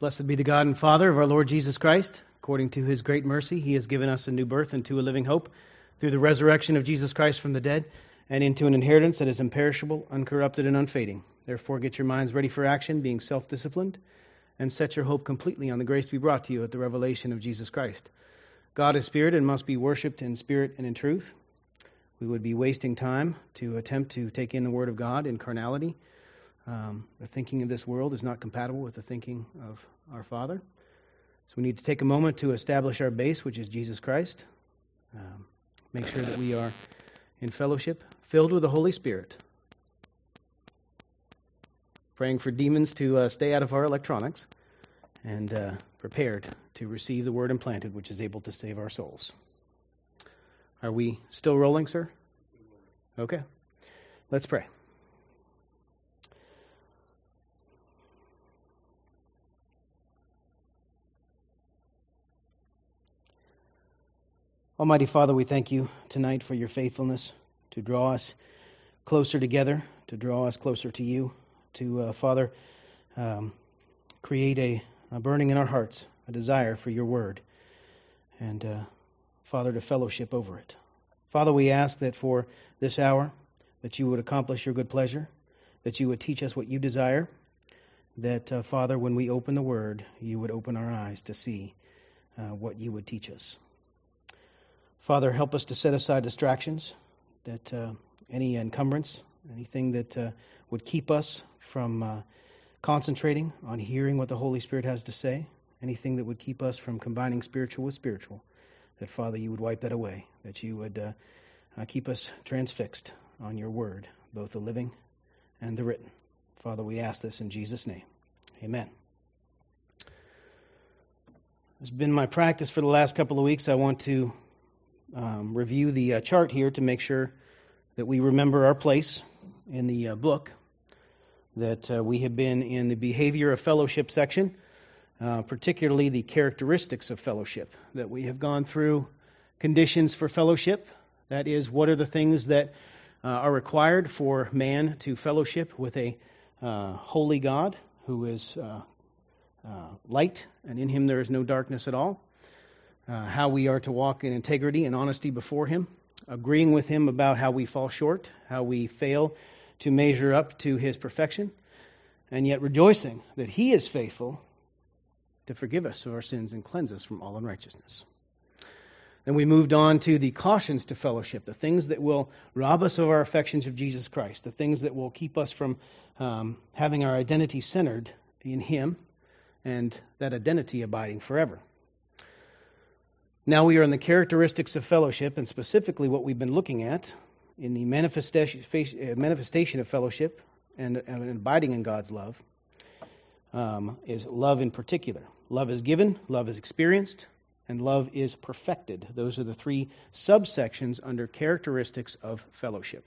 Blessed be the God and Father of our Lord Jesus Christ. According to his great mercy, he has given us a new birth into a living hope through the resurrection of Jesus Christ from the dead and into an inheritance that is imperishable, uncorrupted, and unfading. Therefore, get your minds ready for action, being self-disciplined, and set your hope completely on the grace to be brought to you at the revelation of Jesus Christ. God is spirit and must be worshipped in spirit and in truth. We would be wasting time to attempt to take in the Word of God in carnality. The thinking of this world is not compatible with the thinking of our Father. So we need to take a moment to establish our base, which is Jesus Christ. Make sure that we are in fellowship, filled with the Holy Spirit. Praying for demons to stay out of our electronics, and prepared to receive the Word implanted, which is able to save our souls. Are we still rolling, sir? Okay. Let's pray. Almighty Father, we thank you tonight for your faithfulness to draw us closer together, to draw us closer to you, to, Father, create a burning in our hearts, a desire for your word, and, Father, to fellowship over it. Father, we ask that for this hour, that you would accomplish your good pleasure, that you would teach us what you desire, that, Father, when we open the word, you would open our eyes to see what you would teach us. Father, help us to set aside distractions, that any encumbrance, anything that would keep us from concentrating on hearing what the Holy Spirit has to say, anything that would keep us from combining spiritual with spiritual, that, Father, you would wipe that away, that you would keep us transfixed on your word, both the living and the written. Father, we ask this in Jesus' name. Amen. It's been my practice for the last couple of weeks. I want to review the chart here to make sure that we remember our place in the book, that we have been in the behavior of fellowship section, particularly the characteristics of fellowship, that we have gone through conditions for fellowship. That is, what are the things that are required for man to fellowship with a holy God who is light, and in him there is no darkness at all. How we are to walk in integrity and honesty before him, agreeing with him about how we fall short, how we fail to measure up to his perfection, and yet rejoicing that he is faithful to forgive us of our sins and cleanse us from all unrighteousness. Then we moved on to the cautions to fellowship, the things that will rob us of our affections of Jesus Christ, the things that will keep us from having our identity centered in him and that identity abiding forever. Now we are in the characteristics of fellowship, and specifically what we've been looking at in the manifestation of fellowship and abiding in God's love is love in particular. Love is given, love is experienced, and love is perfected. Those are the three subsections under characteristics of fellowship.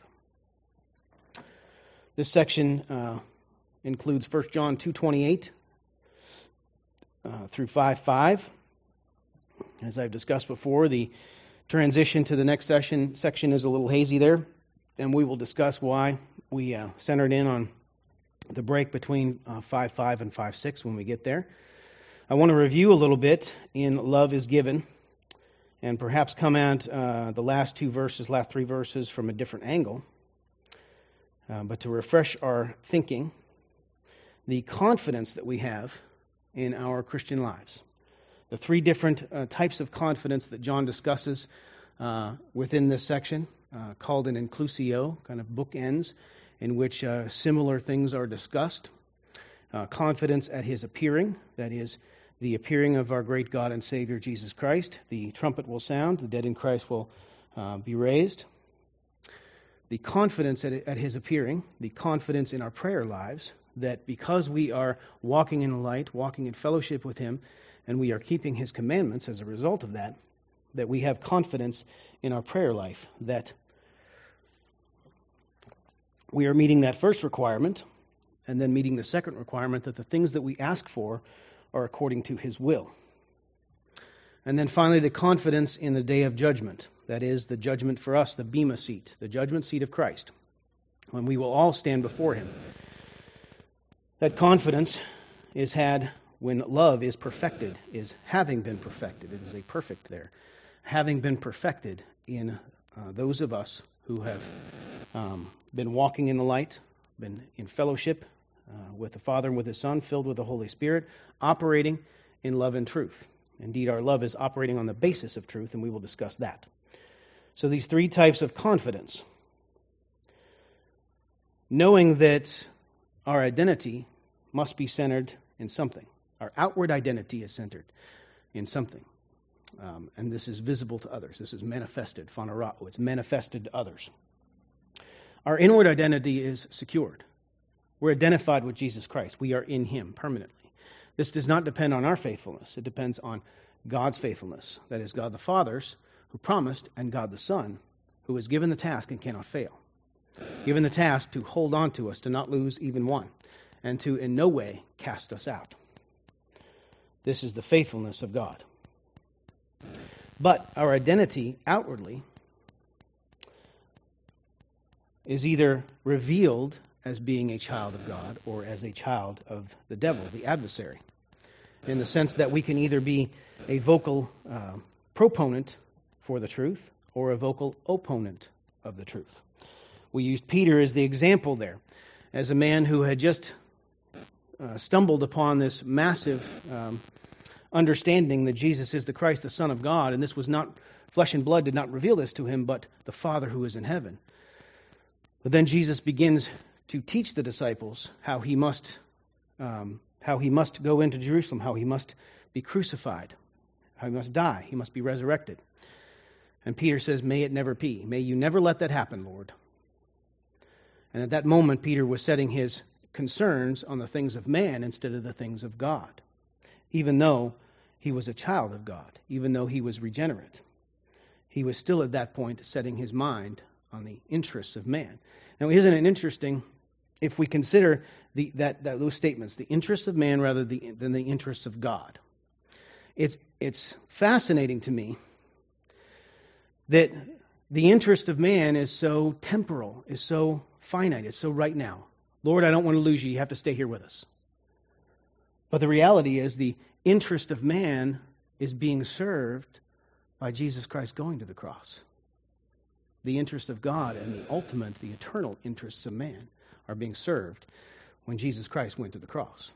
This section includes 1 John 2:28 through 5:5. As I've discussed before, the transition to the next section is a little hazy there, and we will discuss why we centered in on the break between 5:5 and 5:6 when we get there. I want to review a little bit in Love is Given, and perhaps come at the last three verses from a different angle. But to refresh our thinking, the confidence that we have in our Christian lives. The three different types of confidence that John discusses within this section, called an inclusio, kind of bookends, in which similar things are discussed. Confidence at his appearing, that is, the appearing of our great God and Savior Jesus Christ. The trumpet will sound, the dead in Christ will be raised. The confidence at his appearing, the confidence in our prayer lives, that because we are walking in the light, walking in fellowship with him, and we are keeping his commandments as a result of that, that we have confidence in our prayer life, that we are meeting that first requirement, and then meeting the second requirement, that the things that we ask for are according to his will. And then finally, the confidence in the day of judgment, that is, the judgment for us, the bema seat, the judgment seat of Christ, when we will all stand before him. That confidence is had when love is perfected, is having been perfected. It is a perfect there. Having been perfected in those of us who have been walking in the light, been in fellowship with the Father and with His Son, filled with the Holy Spirit, operating in love and truth. Indeed, our love is operating on the basis of truth, and we will discuss that. So these three types of confidence. Knowing that our identity must be centered in something. Our outward identity is centered in something. And this is visible to others. This is manifested, phanerao. It's manifested to others. Our inward identity is secured. We're identified with Jesus Christ. We are in Him permanently. This does not depend on our faithfulness. It depends on God's faithfulness. That is, God the Father's, who promised, and God the Son, who is given the task and cannot fail. Given the task to hold on to us, to not lose even one, and to in no way cast us out. This is the faithfulness of God. But our identity outwardly is either revealed as being a child of God or as a child of the devil, the adversary, in the sense that we can either be a vocal proponent for the truth or a vocal opponent of the truth. We used Peter as the example there, as a man who had just stumbled upon this massive understanding that Jesus is the Christ, the Son of God, and this was not, flesh and blood did not reveal this to him, but the Father who is in heaven. But then Jesus begins to teach the disciples how he must go into Jerusalem, how he must be crucified, how he must die, he must be resurrected. And Peter says, "May it never be. May you never let that happen, Lord." And at that moment, Peter was setting his concerns on the things of man instead of the things of God, even though he was a child of God, even though he was regenerate. He was still at that point setting his mind on the interests of man. Now, isn't it interesting if we consider those statements, the interests of man rather than the interests of God? It's fascinating to me that the interest of man is so temporal, is so finite, is so right now. Lord, I don't want to lose you. You have to stay here with us. But the reality is the interest of man is being served by Jesus Christ going to the cross. The interest of God and the ultimate, the eternal interests of man are being served when Jesus Christ went to the cross.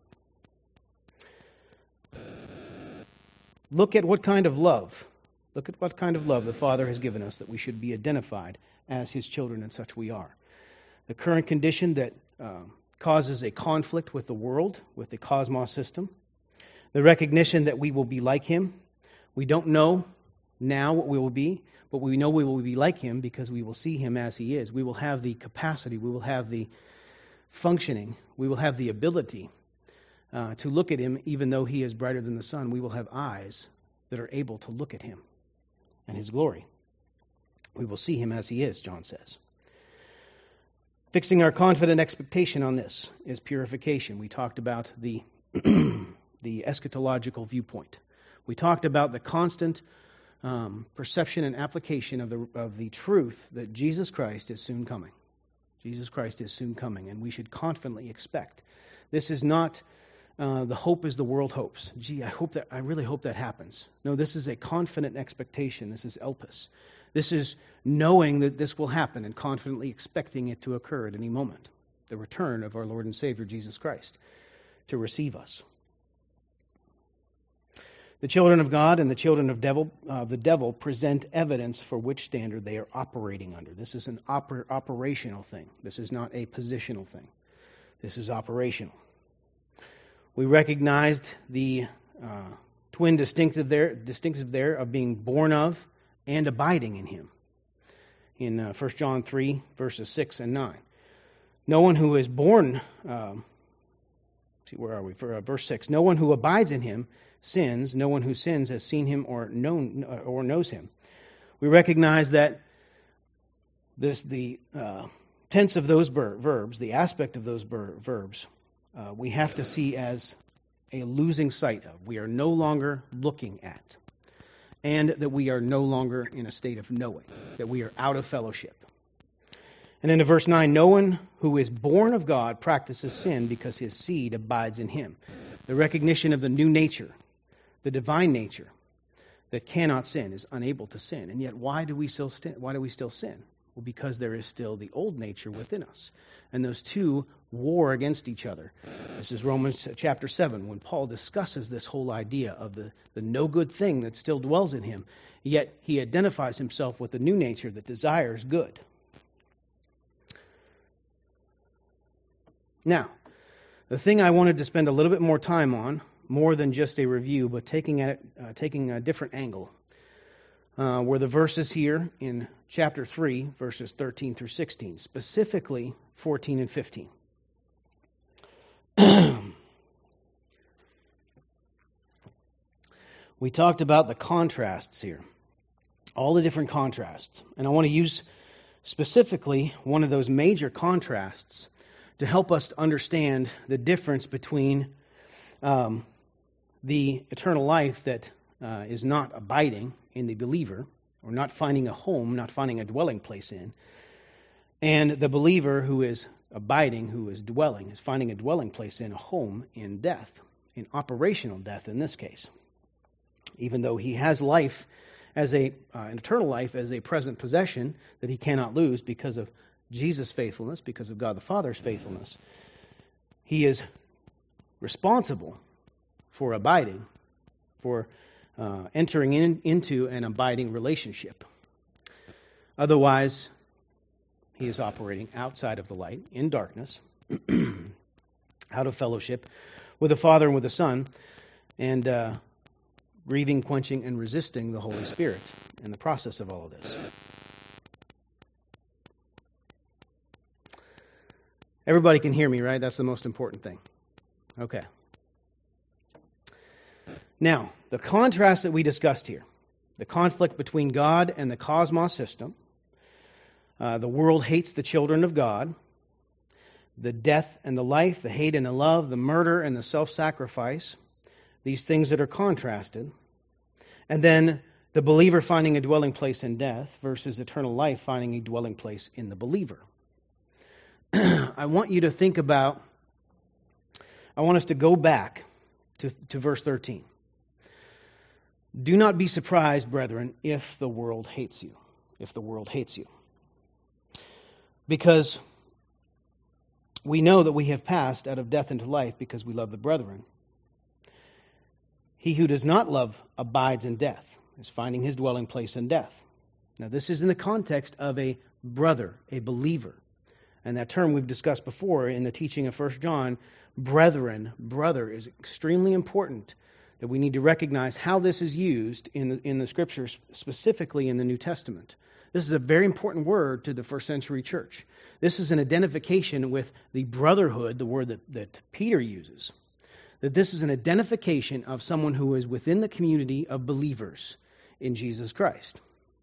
Look at what kind of love the Father has given us, that we should be identified as His children, and such we are. The current condition that causes a conflict with the world, with the cosmos system. The recognition that we will be like Him. We don't know now what we will be, but we know we will be like Him because we will see Him as He is. We will have the capacity, we will have the functioning, we will have the ability to look at Him even though He is brighter than the sun. We will have eyes that are able to look at Him and His glory. We will see Him as He is, John says. Fixing our confident expectation on this is purification. We talked about the eschatological viewpoint. We talked about the constant perception and application of the truth that Jesus Christ is soon coming. Jesus Christ is soon coming, and we should confidently expect. This is not the hope as the world hopes. I really hope that happens. No, this is a confident expectation. This is elpis. This is knowing that this will happen and confidently expecting it to occur at any moment. The return of our Lord and Savior Jesus Christ to receive us. The children of God and the children of the devil present evidence for which standard they are operating under. This is an operational thing. This is not a positional thing. This is operational. We recognized the twin distinctive there of being born of and abiding in Him. In 1 John 3, verses 6 and 9. No one who is born, verse 6. No one who abides in Him sins. No one who sins has seen Him or knows Him. We recognize that the tense of those verbs, the aspect of those verbs, we have to see as a losing sight of. We are no longer looking at. And that we are no longer in a state of knowing, that we are out of fellowship. And then in verse 9, no one who is born of God practices sin because his seed abides in him. The recognition of the new nature, the divine nature that cannot sin, is unable to sin. And yet, why do we still sin? Well, because there is still the old nature within us. And those two war against each other. This is Romans chapter 7, when Paul discusses this whole idea of the no good thing that still dwells in him. Yet he identifies himself with the new nature that desires good. Now, the thing I wanted to spend a little bit more time on, more than just a review, but taking a different angle, were the verses here in chapter 3, verses 13 through 16, specifically 14 and 15. We talked about the contrasts here, all the different contrasts. And I want to use specifically one of those major contrasts to help us understand the difference between the eternal life that is not abiding in the believer, or not finding a home, not finding a dwelling place in, and the believer who is abiding, who is dwelling, is finding a dwelling place in, a home in death, in operational death in this case. Even though he has life as an eternal life as a present possession that he cannot lose because of Jesus' faithfulness, because of God the Father's faithfulness, he is responsible for abiding, for entering into an abiding relationship. Otherwise, he is operating outside of the light, in darkness, out of fellowship with the Father and with the Son, and grieving, quenching, and resisting the Holy Spirit in the process of all of this. Everybody can hear me, right? That's the most important thing. Okay. Now, the contrast that we discussed here, the conflict between God and the cosmos system, the world hates the children of God, the death and the life, the hate and the love, the murder and the self-sacrifice, these things that are contrasted, and then the believer finding a dwelling place in death versus eternal life finding a dwelling place in the believer. I want you to think about, I want us to go back to verse 13. Do not be surprised, brethren, if the world hates you. If the world hates you. Because we know that we have passed out of death into life because we love the brethren. He who does not love abides in death, is finding his dwelling place in death. Now this is in the context of a brother, a believer. And that term we've discussed before in the teaching of 1 John, brethren, brother, is extremely important, that we need to recognize how this is used in the Scriptures, specifically in the New Testament. This is a very important word to the first century church. This is an identification with the brotherhood, the word that Peter uses. That this is an identification of someone who is within the community of believers in Jesus Christ.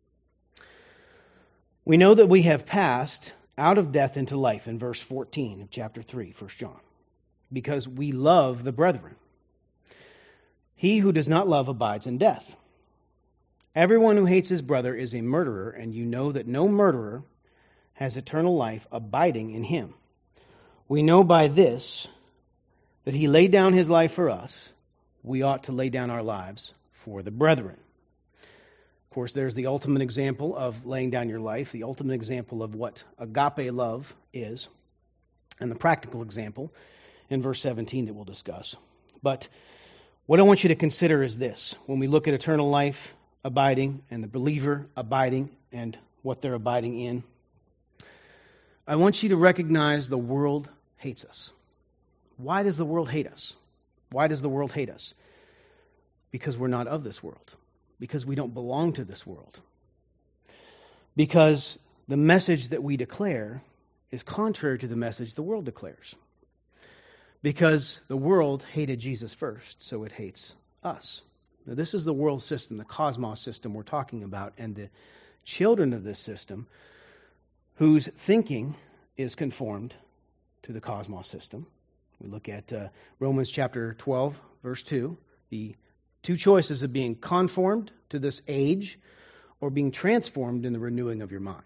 We know that we have passed out of death into life in verse 14 of chapter 3, 1 John, because we love the brethren. He who does not love abides in death. Everyone who hates his brother is a murderer, and you know that no murderer has eternal life abiding in him. We know by this that he laid down his life for us. We ought to lay down our lives for the brethren. Of course, there's the ultimate example of laying down your life, the ultimate example of what agape love is, and the practical example in verse 17 that we'll discuss. But what I want you to consider is this. When we look at eternal life abiding and the believer abiding and what they're abiding in, I want you to recognize the world hates us. Why does the world hate us? Why does the world hate us? Because we're not of this world. Because we don't belong to this world. Because the message that we declare is contrary to the message the world declares. Because the world hated Jesus first, so it hates us. Now, this is the world system, the cosmos system we're talking about, and the children of this system whose thinking is conformed to the cosmos system. We look at Romans chapter 12, verse 2, the two choices of being conformed to this age or being transformed in the renewing of your mind.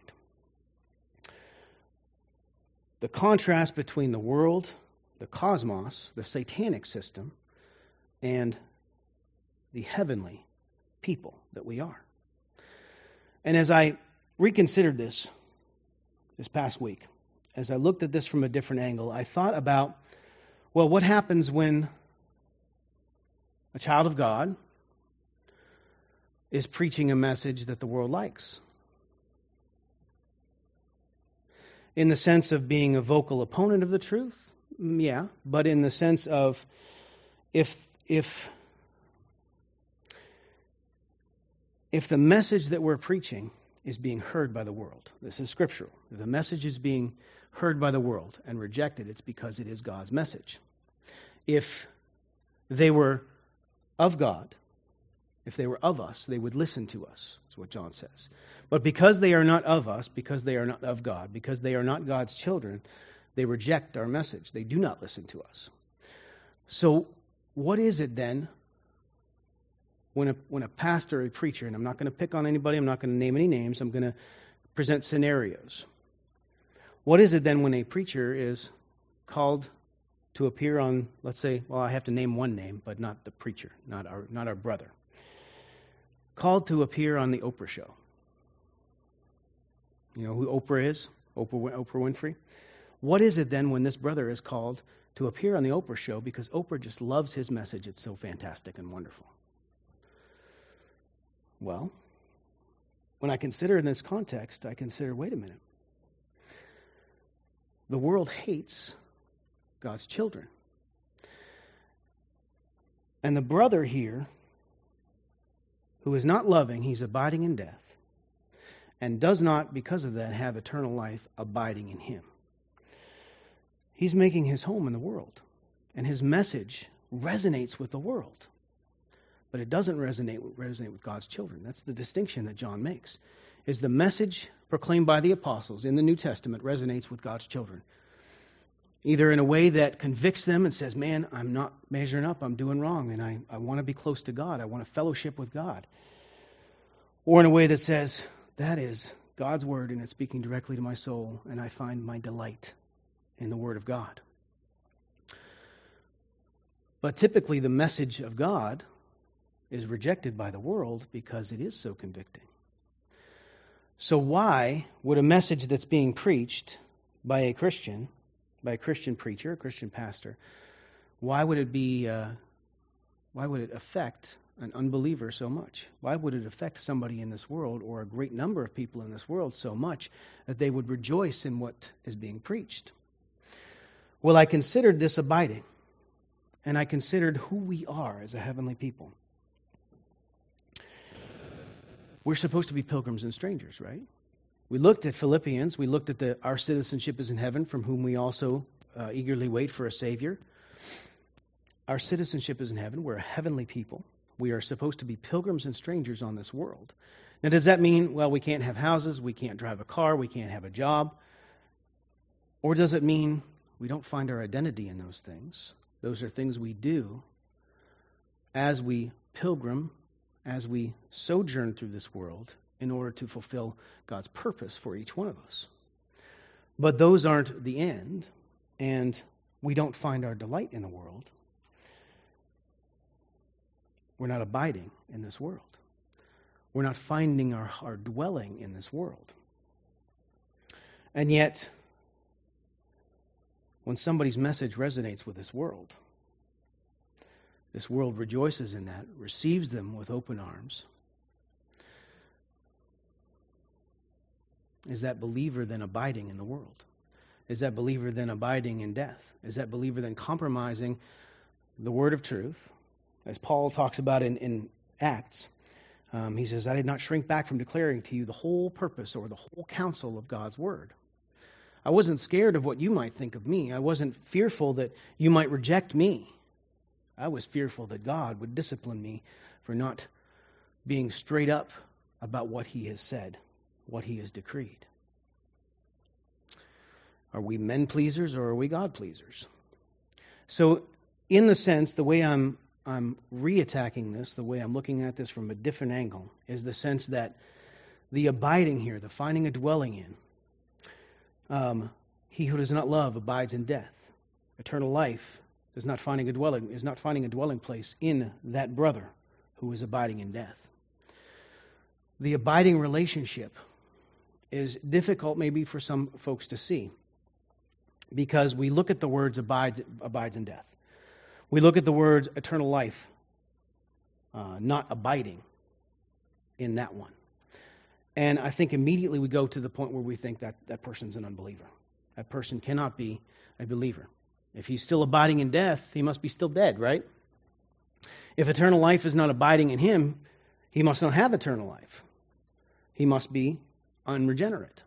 The contrast between the world, the cosmos, the satanic system, and the heavenly people that we are. And as I reconsidered this past week, as I looked at this from a different angle, I thought about, well, what happens when a child of God is preaching a message that the world likes? In the sense of being a vocal opponent of the truth? Yeah, but in the sense of if the message that we're preaching is being heard by the world, this is scriptural. If the message is being heard by the world and rejected, it's because it is God's message. If they were of God, if they were of us, they would listen to us, is what John says. But because they are not of us, because they are not of God, because they are not God's children, they reject our message. They do not listen to us. So what is it then when a pastor or a preacher, and I'm not going to pick on anybody, I'm not going to name any names, I'm going to present scenarios. What is it then when a preacher is called to appear on, let's say, well, I have to name one name, but not the preacher, not our brother. Called to appear on the Oprah show. You know who Oprah is? Oprah Winfrey. What is it then when this brother is called to appear on the Oprah show because Oprah just loves his message? It's so fantastic and wonderful. Well, when I consider in this context, I consider, wait a minute. The world hates God's children. And the brother here, who is not loving, he's abiding in death, and does not, because of that, have eternal life abiding in him. He's making his home in the world, and his message resonates with the world. But it doesn't resonate with God's children. That's the distinction that John makes. Is the message proclaimed by the apostles in the New Testament resonates with God's children. Either in a way that convicts them and says, man, I'm not measuring up, I'm doing wrong, and I want to be close to God, I want to fellowship with God. Or in a way that says, that is God's word and it's speaking directly to my soul, and I find my delight in the word of God. But typically the message of God is rejected by the world because it is so convicting. So why would a message that's being preached by a Christian preacher, a Christian pastor, why would it affect an unbeliever so much? Why would it affect somebody in this world, or a great number of people in this world, so much that they would rejoice in what is being preached? Well, I considered this abiding, and I considered who we are as a heavenly people. We're supposed to be pilgrims and strangers, right? We looked at Philippians. We looked at our citizenship is in heaven, from whom we also eagerly wait for a Savior. Our citizenship is in heaven. We're a heavenly people. We are supposed to be pilgrims and strangers on this world. Now, does that mean, well, we can't have houses, we can't drive a car, we can't have a job? Or does it mean we don't find our identity in those things? Those are things we do as we pilgrim, as we sojourn through this world in order to fulfill God's purpose for each one of us. But those aren't the end, and we don't find our delight in the world. We're not abiding in this world. We're not finding our dwelling in this world. And yet, when somebody's message resonates with this world rejoices in that, receives them with open arms. Is that believer then abiding in the world? Is that believer then abiding in death? Is that believer then compromising the word of truth? As Paul talks about in Acts, he says, I did not shrink back from declaring to you the whole purpose or the whole counsel of God's word. I wasn't scared of what you might think of me. I wasn't fearful that you might reject me. I was fearful that God would discipline me for not being straight up about what he has said, what he has decreed. Are we men pleasers or are we God pleasers? So, in the sense, the way I'm re-attacking this, the way I'm looking at this from a different angle, is the sense that the abiding here, the finding a dwelling in, he who does not love abides in death. Eternal life is not finding a dwelling place in that brother who is abiding in death. The abiding relationship is difficult maybe for some folks to see, because we look at the words abides in death. We look at the words eternal life, not abiding in that one. And I think immediately we go to the point where we think that that person's an unbeliever. That person cannot be a believer. If he's still abiding in death, he must be still dead, right? If eternal life is not abiding in him, he must not have eternal life. He must be unregenerate.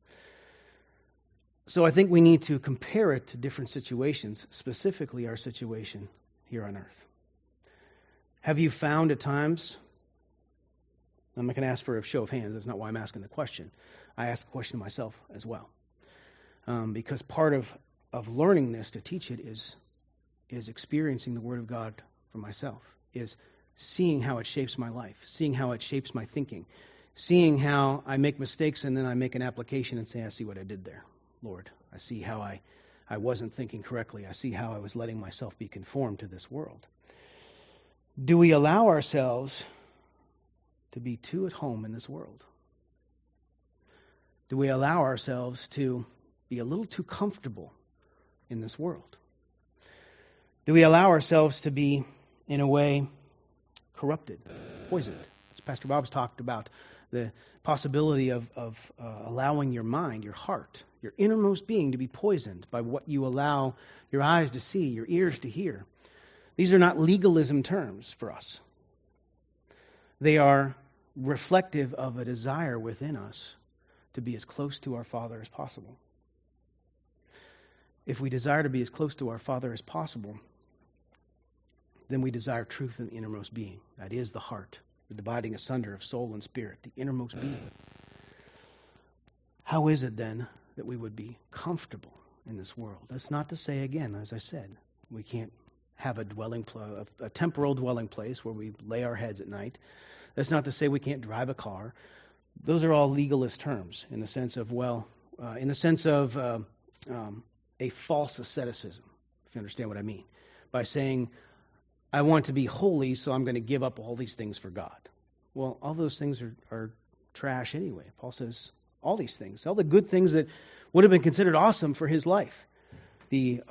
So I think we need to compare it to different situations, specifically our situation here on earth. Have you found at times, I'm not going to ask for a show of hands, that's not why I'm asking the question. I ask the question myself as well. Because part of learning this to teach it is experiencing the Word of God for myself, is seeing how it shapes my life, seeing how it shapes my thinking, seeing how I make mistakes and then I make an application and say, I see what I did there, Lord. I see how I wasn't thinking correctly. I see how I was letting myself be conformed to this world. Do we allow ourselves to be too at home in this world? Do we allow ourselves to be a little too comfortable in this world? Do we allow ourselves to be, in a way, corrupted, poisoned? As Pastor Bob's talked about, the possibility of allowing your mind, your heart, your innermost being to be poisoned by what you allow your eyes to see, your ears to hear. These are not legalism terms for us. They are reflective of a desire within us to be as close to our Father as possible. If we desire to be as close to our Father as possible, then we desire truth in the innermost being. That is the heart, the dividing asunder of soul and spirit, the innermost being. How is it then that we would be comfortable in this world? That's not to say, again, as I said, we can't have a temporal dwelling place where we lay our heads at night. That's not to say we can't drive a car. Those are all legalist terms in the sense of, a false asceticism, if you understand what I mean, by saying, I want to be holy, so I'm going to give up all these things for God. Well, all those things are trash anyway. Paul says all these things, all the good things that would have been considered awesome for his life. The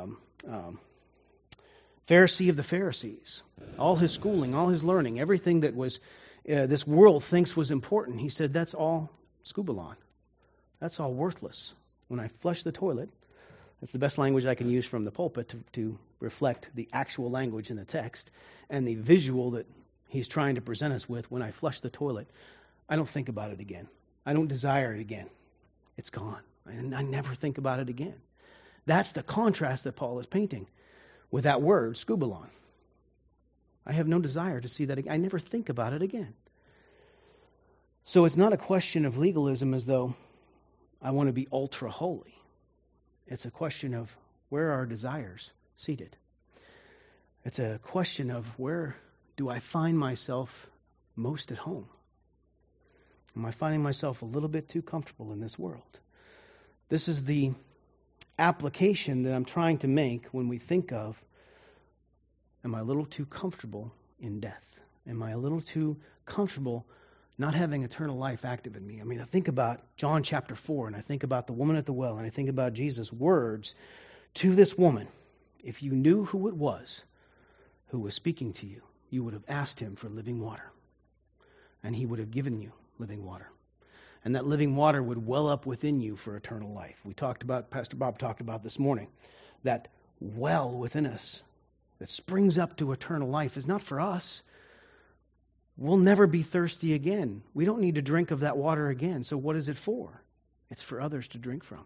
Pharisee of the Pharisees, all his schooling, all his learning, everything that was this world thinks was important, he said, that's all skubalon. That's all worthless. When I flush the toilet, that's the best language I can use from the pulpit to reflect the actual language in the text and the visual that he's trying to present us with. When I flush the toilet, I don't think about it again. I don't desire it again. It's gone. I never think about it again. That's the contrast that Paul is painting with that word, skubalon. I have no desire to see that again. I never think about it again. So it's not a question of legalism as though I want to be ultra holy. It's a question of where are our desires seated. It's a question of where do I find myself most at home? Am I finding myself a little bit too comfortable in this world? This is the application that I'm trying to make when we think of, am I a little too comfortable in death? Am I a little too comfortable not having eternal life active in me? I mean, I think about John chapter 4, and I think about the woman at the well, and I think about Jesus' words to this woman. If you knew who it was who was speaking to you, you would have asked him for living water, and he would have given you living water. And that living water would well up within you for eternal life. Pastor Bob talked about this morning, that well within us that springs up to eternal life is not for us. We'll never be thirsty again. We don't need to drink of that water again. So what is it for? It's for others to drink from.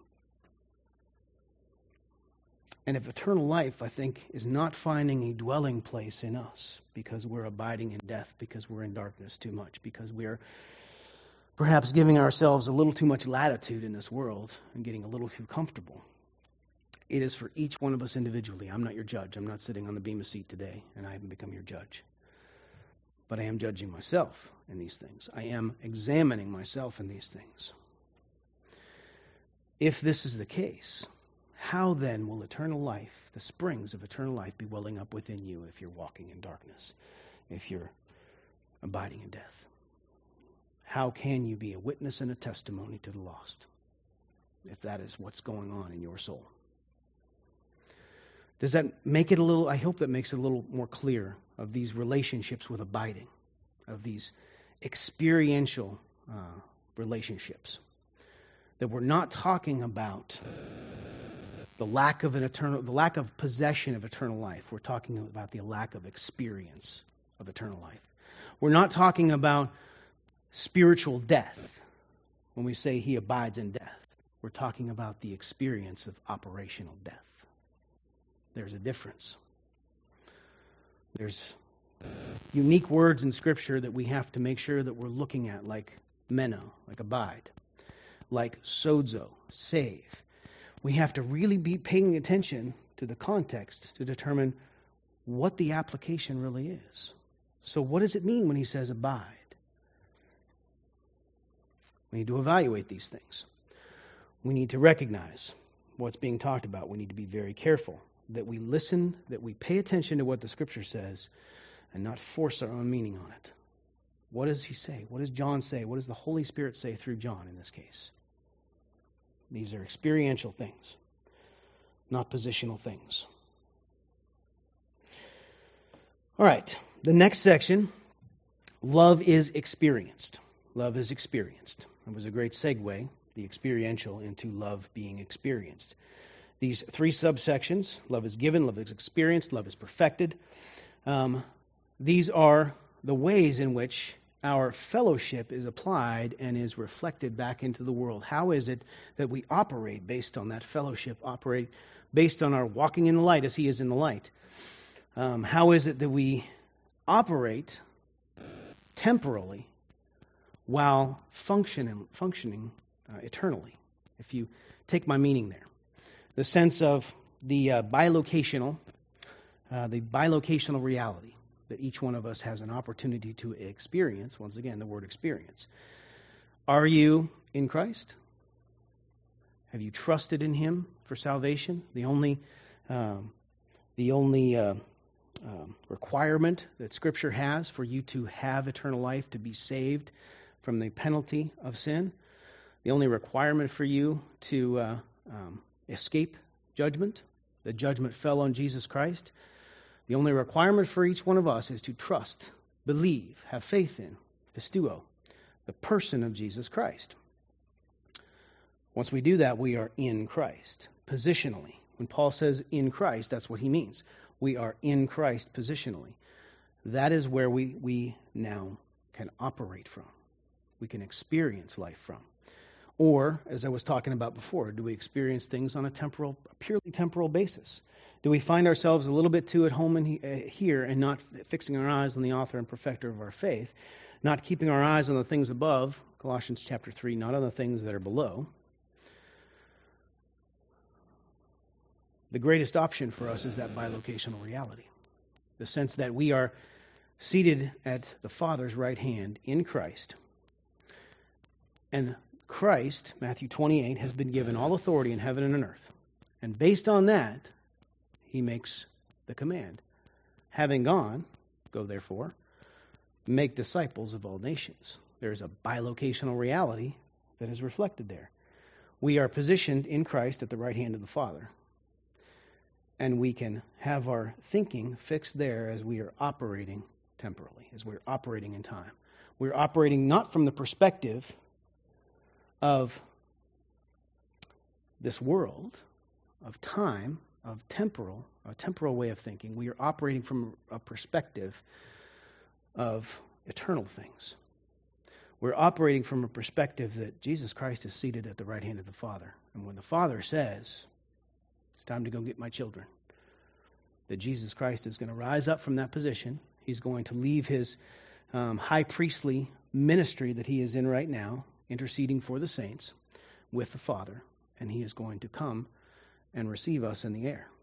And if eternal life, I think, is not finding a dwelling place in us because we're abiding in death, because we're in darkness too much, because we're perhaps giving ourselves a little too much latitude in this world and getting a little too comfortable, it is for each one of us individually. I'm not your judge. I'm not sitting on the bema seat today, and I haven't become your judge. But I am judging myself in these things. I am examining myself in these things. If this is the case, how then will eternal life, the springs of eternal life, be welling up within you if you're walking in darkness, if you're abiding in death? How can you be a witness and a testimony to the lost if that is what's going on in your soul? Does that make it a little, I hope that makes it a little more clear of these relationships with abiding, of these experiential relationships. That we're not talking about the lack of possession of eternal life. We're talking about the lack of experience of eternal life. We're not talking about spiritual death when we say he abides in death. We're talking about the experience of operational death. There's a difference. There's unique words in Scripture that we have to make sure that we're looking at, like meno, like abide, like sozo, save. We have to really be paying attention to the context to determine what the application really is. So what does it mean when he says abide? We need to evaluate these things. We need to recognize what's being talked about. We need to be very careful that we listen, that we pay attention to what the Scripture says, and not force our own meaning on it. What does he say? What does John say? What does the Holy Spirit say through John in this case? These are experiential things, not positional things. All right, the next section, love is experienced. Love is experienced. It was a great segue, the experiential, into love being experienced. These three subsections, love is given, love is experienced, love is perfected. These are the ways in which our fellowship is applied and is reflected back into the world. How is it that we operate based on that fellowship, operate based on our walking in the light as he is in the light? How is it that we operate temporally while functioning eternally? If you take my meaning there. The sense of the bilocational reality that each one of us has an opportunity to experience. Once again, the word experience. Are you in Christ? Have you trusted in him for salvation? The only requirement that Scripture has for you to have eternal life, to be saved from the penalty of sin, the only requirement for you to escape judgment, the judgment fell on Jesus Christ. The only requirement for each one of us is to trust, believe, have faith in, pisteuo, the person of Jesus Christ. Once we do that, we are in Christ, positionally. When Paul says in Christ, that's what he means. We are in Christ positionally. That is where we now can operate from. We can experience life from. Or, as I was talking about before, do we experience things on a purely temporal basis? Do we find ourselves a little bit too at home here and not fixing our eyes on the author and perfecter of our faith, not keeping our eyes on the things above, Colossians chapter 3, not on the things that are below? The greatest option for us is that bilocational reality. The sense that we are seated at the Father's right hand in Christ. And Christ, Matthew 28, has been given all authority in heaven and on earth. And based on that, he makes the command. Having gone, go therefore, make disciples of all nations. There is a bilocational reality that is reflected there. We are positioned in Christ at the right hand of the Father. And we can have our thinking fixed there as we are operating temporally, as we're operating in time. We're operating not from the perspective of this world, of time, of a temporal way of thinking. We are operating from a perspective of eternal things. We're operating from a perspective that Jesus Christ is seated at the right hand of the Father. And when the Father says, it's time to go get my children, that Jesus Christ is going to rise up from that position. He's going to leave his high priestly ministry that he is in right now, interceding for the saints with the Father, and he is going to come and receive us in the air.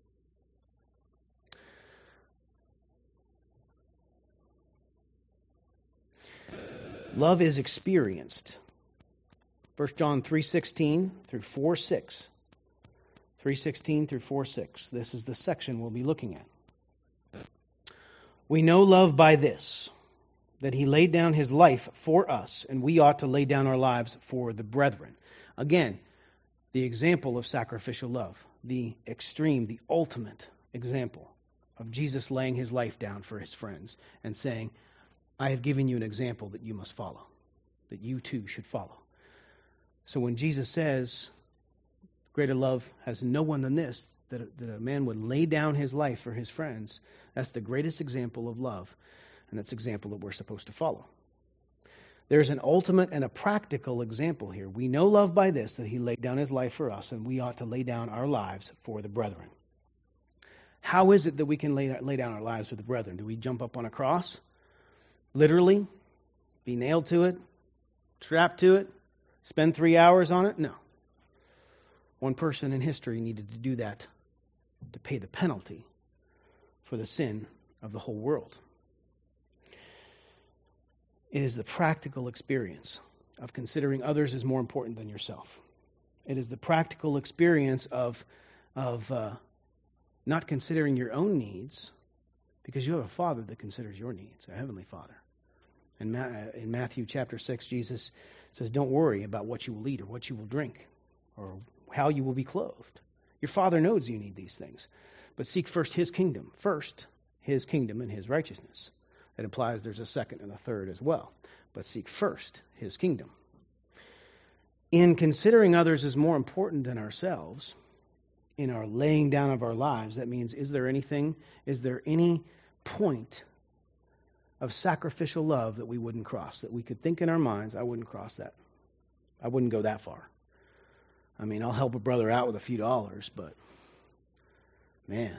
Love is experienced. 1 John 3:16 through 4:6. 3:16 through 4:6. This is the section we'll be looking at. We know love by this, that he laid down his life for us, and we ought to lay down our lives for the brethren. Again, the example of sacrificial love, the extreme, the ultimate example of Jesus laying his life down for his friends and saying, I have given you an example that you must follow, that you too should follow. So when Jesus says, greater love has no one than this, that a man would lay down his life for his friends, that's the greatest example of love, and that's the example that we're supposed to follow. There's an ultimate and a practical example here. We know love by this, that he laid down his life for us, and we ought to lay down our lives for the brethren. How is it that we can lay down our lives for the brethren? Do we jump up on a cross? Literally? Be nailed to it? Strapped to it? Spend 3 hours on it? No. One person in history needed to do that to pay the penalty for the sin of the whole world. It is the practical experience of considering others as more important than yourself. It is the practical experience of not considering your own needs, because you have a Father that considers your needs, a Heavenly Father. And in Matthew chapter 6, Jesus says, don't worry about what you will eat or what you will drink or how you will be clothed. Your Father knows you need these things. But seek first His kingdom. First, His kingdom and His righteousness. That implies there's a second and a third as well. But seek first His kingdom. In considering others as more important than ourselves, in our laying down of our lives, that means, is there any point of sacrificial love that we wouldn't cross, that we could think in our minds, I wouldn't cross that. I wouldn't go that far. I mean, I'll help a brother out with a few dollars, but man,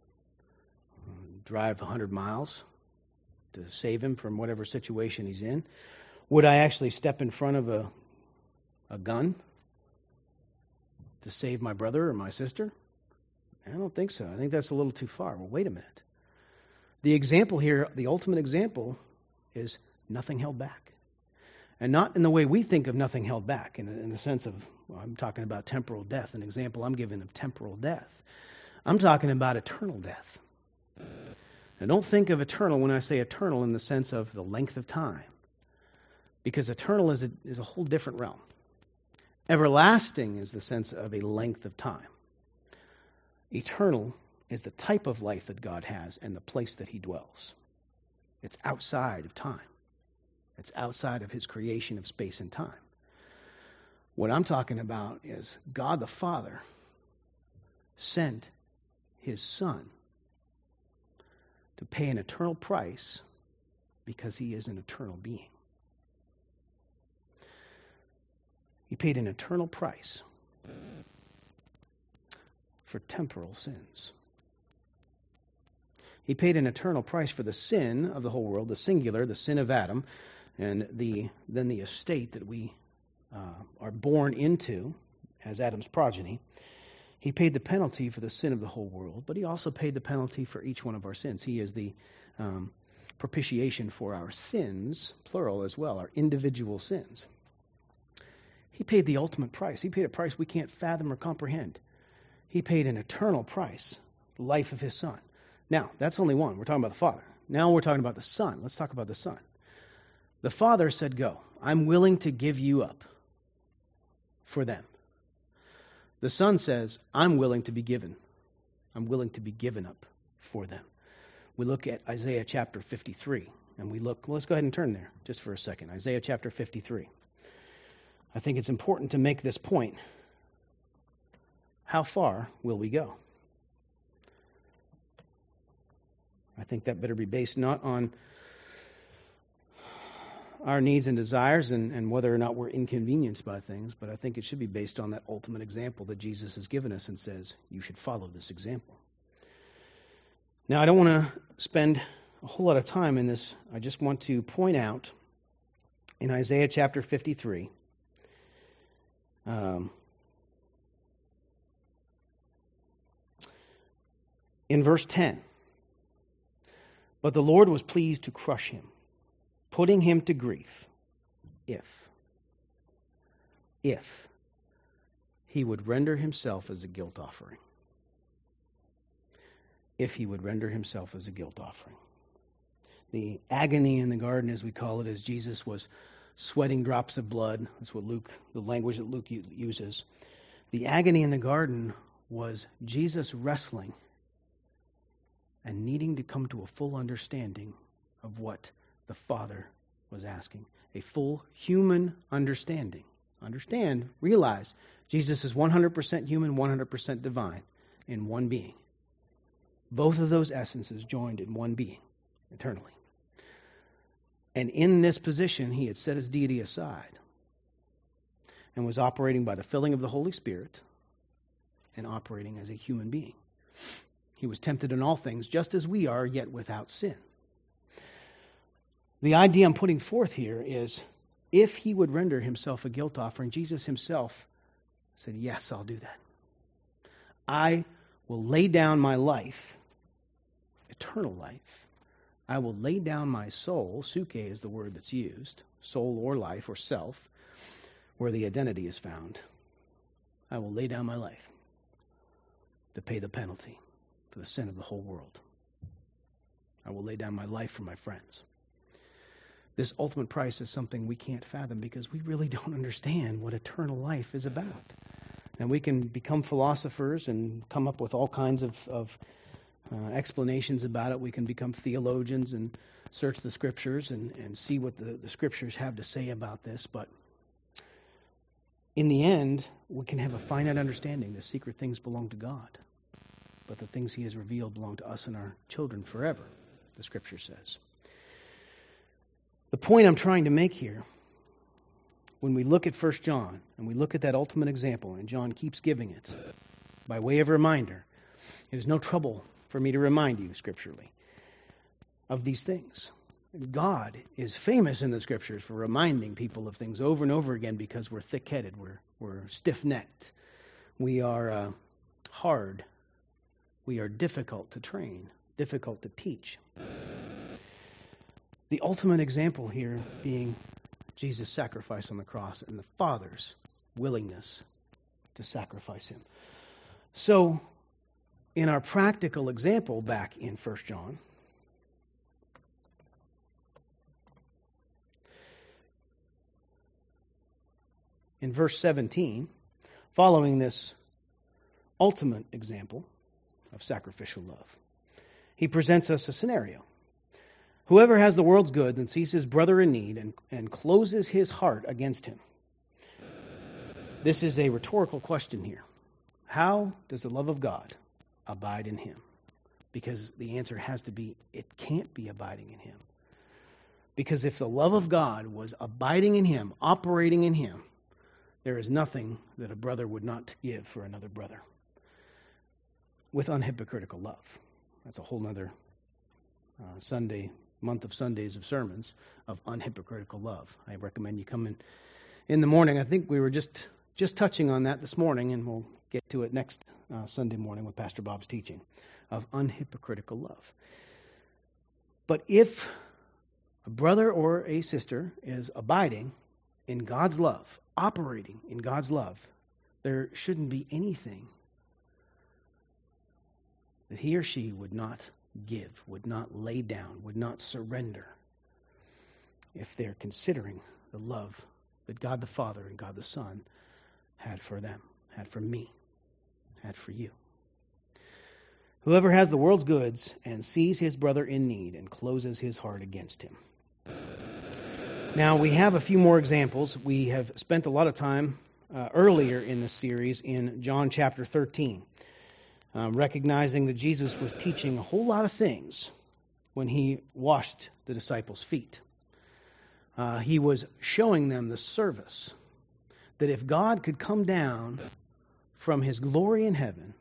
drive 100 miles to save him from whatever situation he's in. Would I actually step in front of a gun to save my brother or my sister? I don't think so. I think that's a little too far. Well, wait a minute. The example here, the ultimate example, is nothing held back. And not in the way we think of nothing held back, in the sense of, well, I'm talking about temporal death, an example I'm giving of temporal death. I'm talking about eternal death. Now, don't think of eternal when I say eternal in the sense of the length of time, because eternal is a whole different realm. Everlasting is the sense of a length of time. Eternal is the type of life that God has and the place that He dwells. It's outside of time. It's outside of His creation of space and time. What I'm talking about is God the Father sent His Son to pay an eternal price because He is an eternal being. He paid an eternal price for temporal sins. He paid an eternal price for the sin of the whole world, the singular, the sin of Adam, and then the estate that we are born into as Adam's progeny. He paid the penalty for the sin of the whole world, but He also paid the penalty for each one of our sins. He is the propitiation for our sins, plural as well, our individual sins. He paid the ultimate price. He paid a price we can't fathom or comprehend. He paid an eternal price, the life of His Son. Now, that's only one. We're talking about the Father. Now we're talking about the Son. Let's talk about the Son. The Father said, go. I'm willing to give you up for them. The Son says, I'm willing to be given. I'm willing to be given up for them. We look at Isaiah chapter 53, and let's go ahead and turn there just for a second. Isaiah chapter 53. I think it's important to make this point. How far will we go? I think that better be based not on our needs and desires and whether or not we're inconvenienced by things, but I think it should be based on that ultimate example that Jesus has given us and says, you should follow this example. Now, I don't want to spend a whole lot of time in this. I just want to point out in Isaiah chapter 53, in verse 10, but the Lord was pleased to crush him, putting him to grief, if he would render himself as a guilt offering. If he would render himself as a guilt offering. The agony in the garden, as we call it, as Jesus was sweating drops of blood. That's what the language that Luke uses. The agony in the garden was Jesus wrestling and needing to come to a full understanding of what the Father was asking. A full human understanding. Realize, Jesus is 100% human, 100% divine in one being. Both of those essences joined in one being, eternally. And in this position, he had set his deity aside and was operating by the filling of the Holy Spirit and operating as a human being. He was tempted in all things, just as we are, yet without sin. The idea I'm putting forth here is, if he would render himself a guilt offering, Jesus himself said, yes, I'll do that. I will lay down my life, eternal life. I will lay down my soul, suke is the word that's used, soul or life or self, where the identity is found. I will lay down my life to pay the penalty for the sin of the whole world. I will lay down my life for my friends. This ultimate price is something we can't fathom because we really don't understand what eternal life is about. And we can become philosophers and come up with all kinds of explanations about it. We can become theologians and search the Scriptures and see what the Scriptures have to say about this. But in the end, we can have a finite understanding. The secret things belong to God. But the things He has revealed belong to us and our children forever, the Scripture says. The point I'm trying to make here, when we look at 1 John, and we look at that ultimate example, and John keeps giving it, by way of reminder, it is no trouble for me to remind you, scripturally, of these things. God is famous in the Scriptures for reminding people of things over and over again because we're thick-headed, we're stiff-necked, we are hard, we are difficult to train, difficult to teach. The ultimate example here being Jesus' sacrifice on the cross and the Father's willingness to sacrifice Him. So, in our practical example back in 1 John, in verse 17, following this ultimate example of sacrificial love, he presents us a scenario. Whoever has the world's goods and sees his brother in need and closes his heart against him. This is a rhetorical question here. How does the love of God abide in him? Because the answer has to be, it can't be abiding in him. Because if the love of God was abiding in him, operating in him, there is nothing that a brother would not give for another brother. With unhypocritical love. That's a whole other month of Sundays of sermons of unhypocritical love. I recommend you come in the morning. I think we were just touching on that this morning, and we'll get to it next Sunday morning with Pastor Bob's teaching of unhypocritical love. But if a brother or a sister is abiding in God's love, operating in God's love, there shouldn't be anything that he or she would not give, would not lay down, would not surrender if they're considering the love that God the Father and God the Son had for them, had for me, had for you. Whoever has the world's goods and sees his brother in need and closes his heart against him. Now, we have a few more examples. We have spent a lot of time earlier in this series in John chapter 13. Recognizing that Jesus was teaching a whole lot of things when he washed the disciples' feet. He was showing them the service that if God could come down from his glory in heaven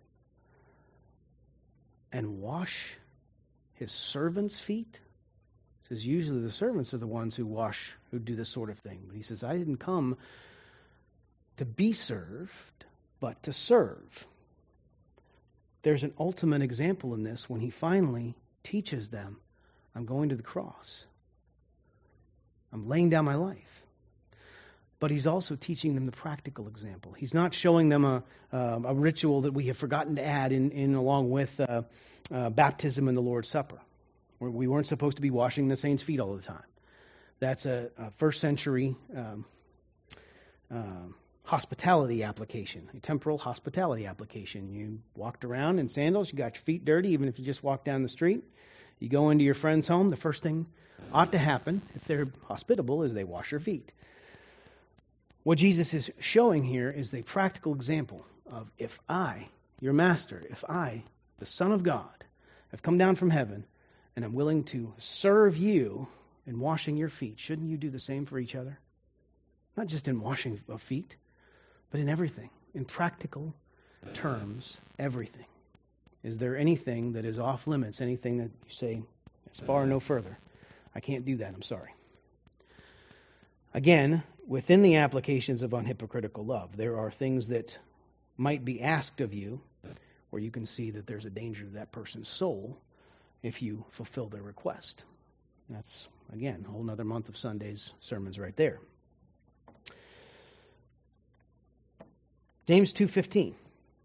and wash his servants' feet, he says usually the servants are the ones who do this sort of thing. But he says, I didn't come to be served, but to serve. There's an ultimate example in this when he finally teaches them, I'm going to the cross. I'm laying down my life. but he's also teaching them the practical example. He's not showing them a ritual that we have forgotten to add in along with baptism and the Lord's Supper. We weren't supposed to be washing the saints' feet all the time. That's a first century hospitality application, a temporal hospitality application. You walked around in sandals, you got your feet dirty, even if you just walk down the street. You go into your friend's home, the first thing ought to happen, if they're hospitable, is they wash your feet. What Jesus is showing here is the practical example of if I, your master, if I, the Son of God, have come down from heaven and am willing to serve you in washing your feet, shouldn't you do the same for each other? Not just in washing of feet, but in everything. In practical terms, everything. Is there anything that is off limits? Anything that you say, as far no further? I can't do that, I'm sorry. Again, within the applications of unhypocritical love, there are things that might be asked of you where you can see that there's a danger to that person's soul if you fulfill their request. That's, again, a whole other month of Sunday's sermons right there. James 2:15.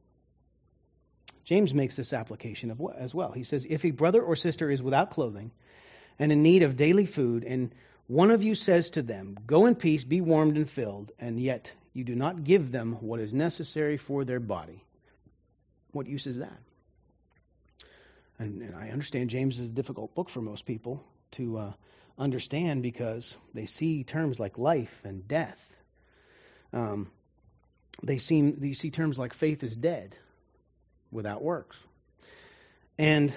James makes this application as well. He says, if a brother or sister is without clothing and in need of daily food, and one of you says to them, go in peace, be warmed and filled, and yet you do not give them what is necessary for their body, what use is that? And I understand James is a difficult book for most people to understand because they see terms like life and death. They see terms like faith is dead without works. And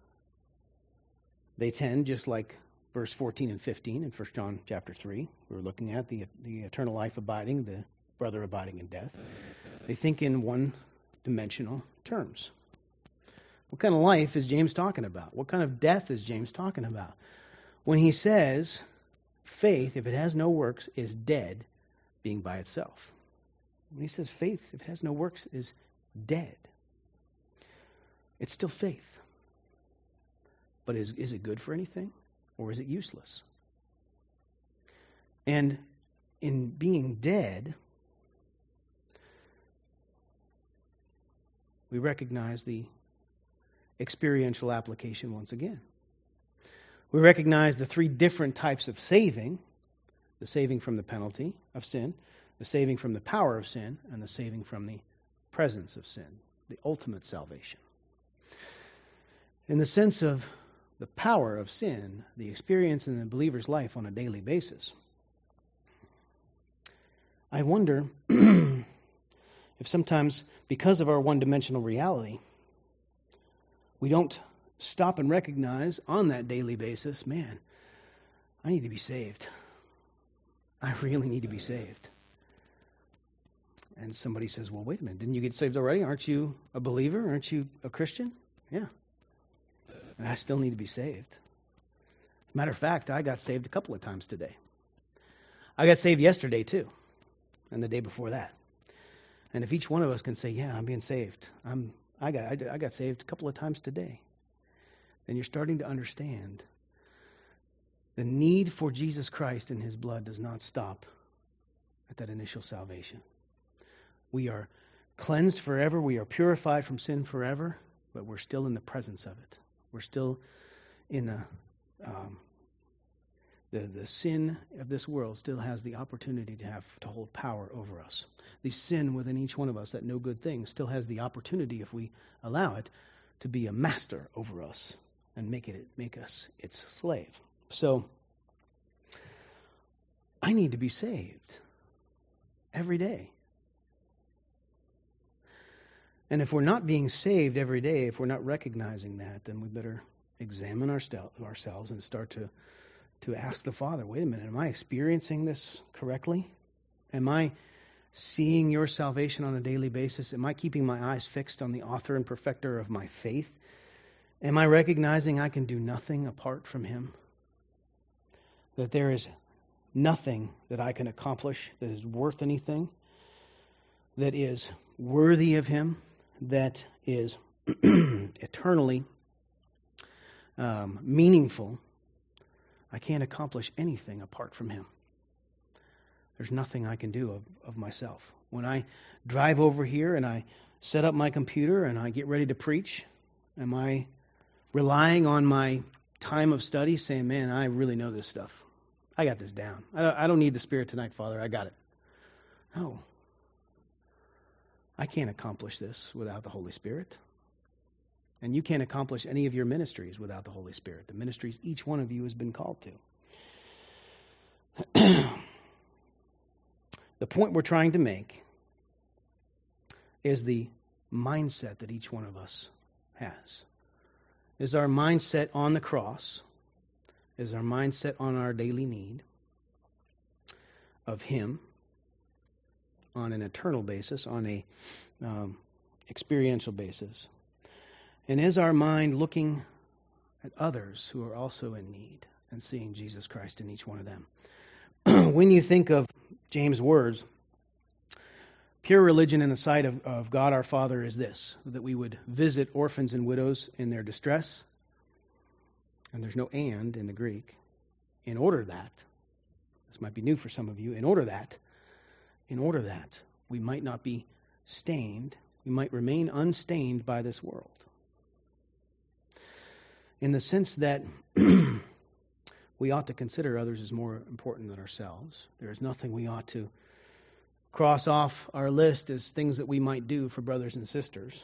they tend, just like verse 14 and 15 in 1 John chapter 3, we're looking at the eternal life abiding, the brother abiding in death. They think in one-dimensional terms. What kind of life is James talking about? What kind of death is James talking about? When he says faith, if it has no works, is dead, being by itself. When he says faith, if it has no works, is dead, it's still faith. But is it good for anything? Or is it useless? And in being dead, we recognize the experiential application once again. We recognize the three different types of saving: the saving from the penalty of sin, the saving from the power of sin, and the saving from the presence of sin, the ultimate salvation. In the sense of the power of sin, the experience in the believer's life on a daily basis, I wonder if sometimes, because of our one-dimensional reality, we don't stop and recognize on that daily basis, man, I need to be saved. I really need to be saved. And somebody says, well, wait a minute, didn't you get saved already? Aren't you a believer? Aren't you a Christian? Yeah. And I still need to be saved. As a matter of fact, I got saved a couple of times today. I got saved yesterday too, and the day before that. And if each one of us can say, yeah, I'm being saved, I got saved a couple of times today, then you're starting to understand the need for Jesus Christ and His blood does not stop at that initial salvation. We are cleansed forever. We are purified from sin forever, but we're still in the presence of it. We're still in the sin of this world still has the opportunity to hold power over us. The sin within each one of us, that no good thing, still has the opportunity, if we allow it, to be a master over us and make us its slave. So I need to be saved every day. And if we're not being saved every day, if we're not recognizing that, then we better examine ourselves and start to ask the Father, wait a minute, am I experiencing this correctly? Am I seeing your salvation on a daily basis? Am I keeping my eyes fixed on the author and perfecter of my faith? Am I recognizing I can do nothing apart from Him? That there is nothing that I can accomplish that is worth anything, that is worthy of Him, that is eternally meaningful. I can't accomplish anything apart from Him. There's nothing I can do of myself. When I drive over here and I set up my computer and I get ready to preach, am I relying on my time of study saying, man, I really know this stuff. I got this down. I don't need the Spirit tonight, Father. I got it. No. I can't accomplish this without the Holy Spirit. And you can't accomplish any of your ministries without the Holy Spirit. The ministries each one of you has been called to. The point we're trying to make is the mindset that each one of us has. Is our mindset on the cross? Is our mindset on our daily need of Him on an eternal basis, on a experiential basis? And is our mind looking at others who are also in need and seeing Jesus Christ in each one of them? When you think of James' words, pure religion in the sight of God our Father is this, that we would visit orphans and widows in their distress. And there's no and in the Greek. In order that, this might be new for some of you, in order that we might not be stained, we might remain unstained by this world. In the sense that we ought to consider others as more important than ourselves. There is nothing we ought to cross off our list as things that we might do for brothers and sisters.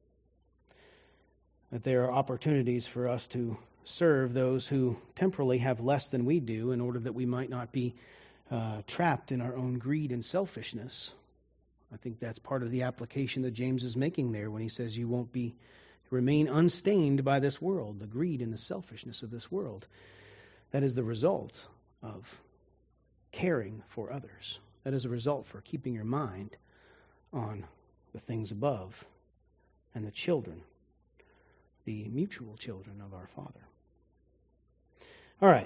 That there are opportunities for us to serve those who temporally have less than we do in order that we might not be trapped in our own greed and selfishness. I think that's part of the application that James is making there when he says you won't remain unstained by this world, the greed and the selfishness of this world. That is the result of caring for others. That is a result for keeping your mind on the things above and the children, the mutual children of our Father. All right.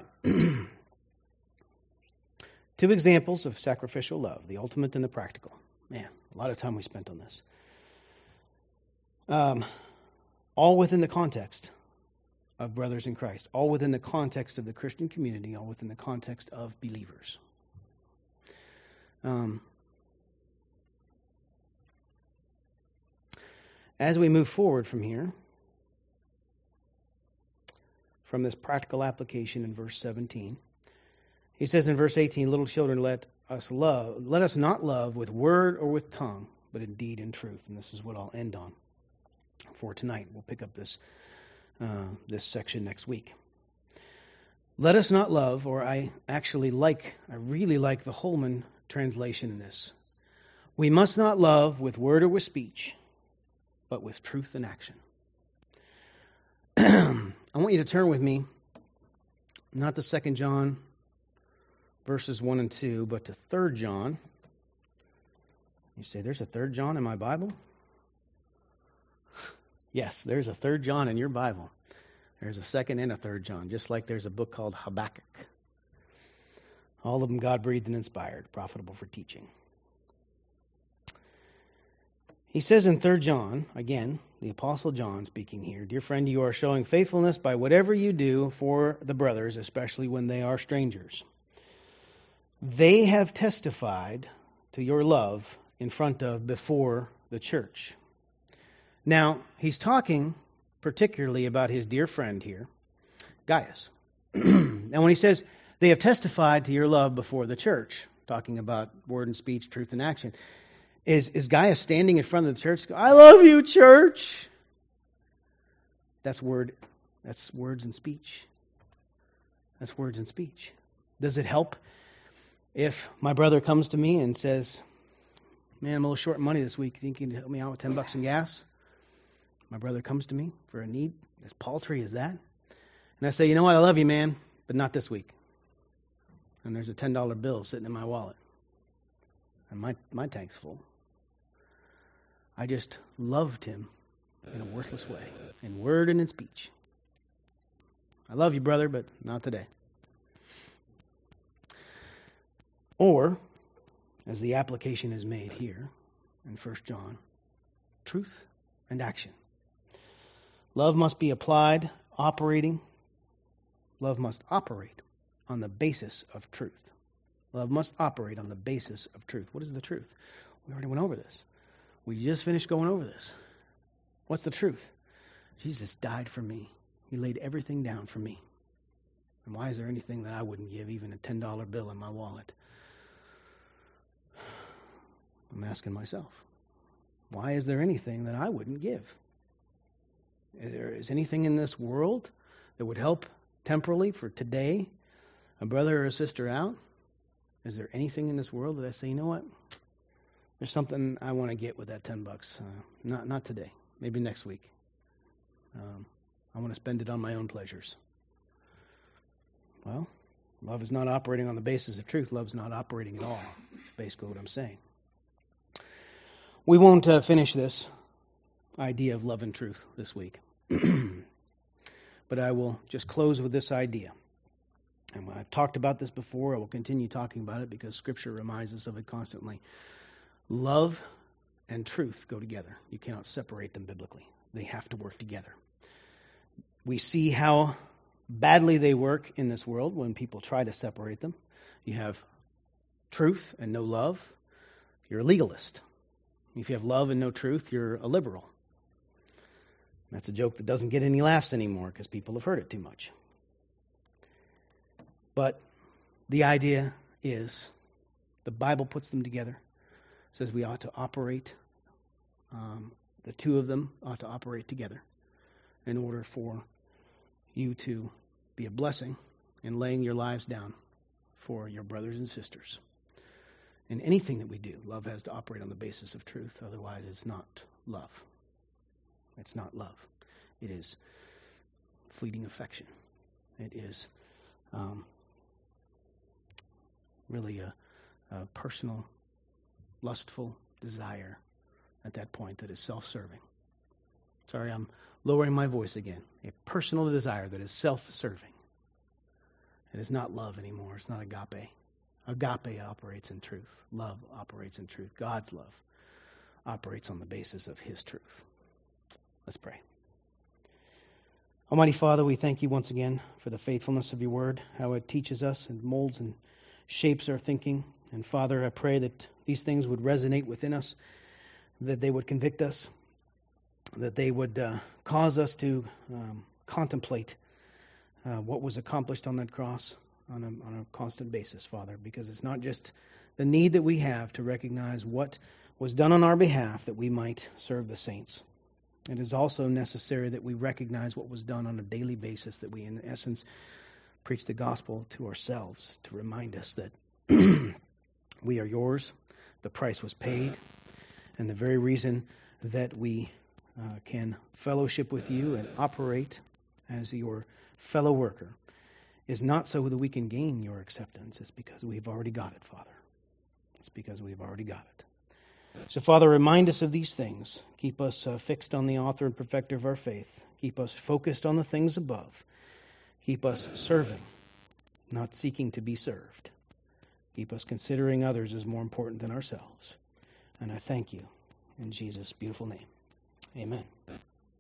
2 examples of sacrificial love, the ultimate and the practical. Man, a lot of time we spent on this. All within the context of brothers in Christ, all within the context of the Christian community, all within the context of believers. As we move forward from here, from this practical application in verse 17, he says in verse 18, little children, let us not love with word or with tongue, but in deed and truth. And this is what I'll end on for tonight. We'll pick up this section next week. Let us not love, or I really like the Holman translation in this. We must not love with word or with speech, but with truth and action. I want you to turn with me, not to 2 John verses 1 and 2, but to 3 John. You say, there's a 3 John in my Bible? Yes, there's a 3 John in your Bible. There's a 2nd and a 3 John, just like there's a book called Habakkuk. All of them God-breathed and inspired, profitable for teaching. He says in 3 John, again, the Apostle John speaking here, dear friend, you are showing faithfulness by whatever you do for the brothers, especially when they are strangers. They have testified to your love before the church. Now, he's talking particularly about his dear friend here, Gaius. And when he says, they have testified to your love before the church, talking about word and speech, truth and action, is Gaius standing in front of the church? I love you, church. That's words and speech. That's words and speech. Does it help if my brother comes to me and says, man, I'm a little short of money this week. Think you can help me out with $10 in gas? My brother comes to me for a need as paltry as that. And I say, you know what? I love you, man, but not this week. And there's a $10 bill sitting in my wallet. And my tank's full. I just loved him in a worthless way, in word and in speech. I love you, brother, but not today. Or, as the application is made here in 1 John, truth and action. Love must be applied, love must operate on the basis of truth. Love must operate on the basis of truth. What is the truth? We already went over this. We just finished going over this. What's the truth? Jesus died for me. He laid everything down for me. And why is there anything that I wouldn't give, even a $10 bill in my wallet? I'm asking myself, why is there anything that I wouldn't give? Is anything in this world that would help temporally for today, a brother or a sister out? Is there anything in this world that I say, you know what? There's something I want to get with that $10. Not today. Maybe next week. I want to spend it on my own pleasures. Well, love is not operating on the basis of truth. Love's not operating at all. Basically what I'm saying. We won't finish this idea of love and truth this week. But I will just close with this idea. And I've talked about this before. I will continue talking about it because Scripture reminds us of it constantly. Love and truth go together. You cannot separate them biblically. They have to work together. We see how badly they work in this world when people try to separate them. You have truth and no love, you're a legalist. If you have love and no truth, you're a liberal. That's a joke that doesn't get any laughs anymore because people have heard it too much. But the idea is the Bible puts them together. It says we ought to operate, the two of them ought to operate together in order for you to be a blessing in laying your lives down for your brothers and sisters. In anything that we do, love has to operate on the basis of truth. Otherwise, it's not love. It's not love. It is fleeting affection. It is really a personal, lustful desire at that point that is self-serving. Sorry, I'm lowering my voice again. A personal desire that is self-serving. It is not love anymore. It's not agape. Agape operates in truth. Love operates in truth. God's love operates on the basis of His truth. Let's pray. Almighty Father, we thank you once again for the faithfulness of your word, how it teaches us and molds and shapes our thinking. And Father, I pray that these things would resonate within us, that they would convict us, that they would cause us to contemplate what was accomplished on that cross on a constant basis, Father, because it's not just the need that we have to recognize what was done on our behalf that we might serve the saints. It is also necessary that we recognize what was done on a daily basis, that we, in essence, preach the gospel to ourselves to remind us that we are yours, the price was paid, and the very reason that we can fellowship with you and operate as your fellow worker is not so that we can gain your acceptance. It's because we've already got it, Father. It's because we've already got it. So, Father, remind us of these things. Keep us fixed on the author and perfecter of our faith. Keep us focused on the things above. Keep us serving, not seeking to be served. Keep us considering others as more important than ourselves. And I thank you in Jesus' beautiful name. Amen.